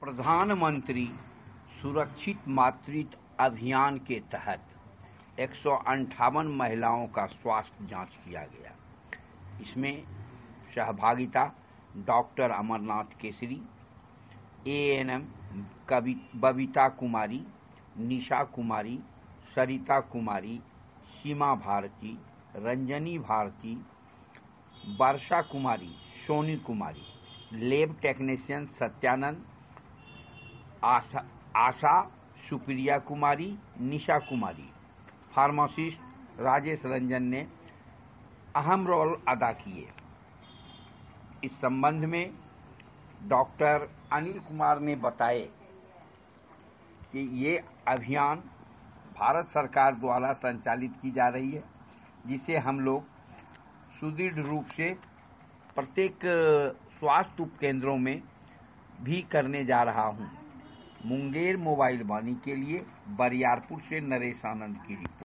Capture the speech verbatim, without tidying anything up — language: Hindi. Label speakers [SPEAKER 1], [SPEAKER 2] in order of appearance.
[SPEAKER 1] प्रधानमंत्री सुरक्षित मातृत्व अभियान के तहत एक सौ अंठावन महिलाओं का स्वास्थ्य जांच किया गया। इसमें सहभागिता doctor Amarnath Kesari, ANM Babita Kumari, Nisha Kumari, Sarita Kumari, Seema Bharti, Ranjani Bharti, Varsha Kumari, Soni Kumari, lab technician Satyanand, Asha, Asha Supriya Kumari, Nisha Kumari, pharmacist Rajesh Ranjan ने अहम रोल अदा किए। इस संबंध में डॉक्टर अनिल कुमार ने बताए कि ये अभियान भारत सरकार द्वारा संचालित की जा रही है, जिसे हम लोग सुदृढ़ रूप से प्रत्येक स्वास्थ्य उपकेंद्रों में भी करने जा रहा हूं। मुंगेर मोबाइल वाणी के लिए बरियारपुर से नरेश आनंद की रिपोर्ट।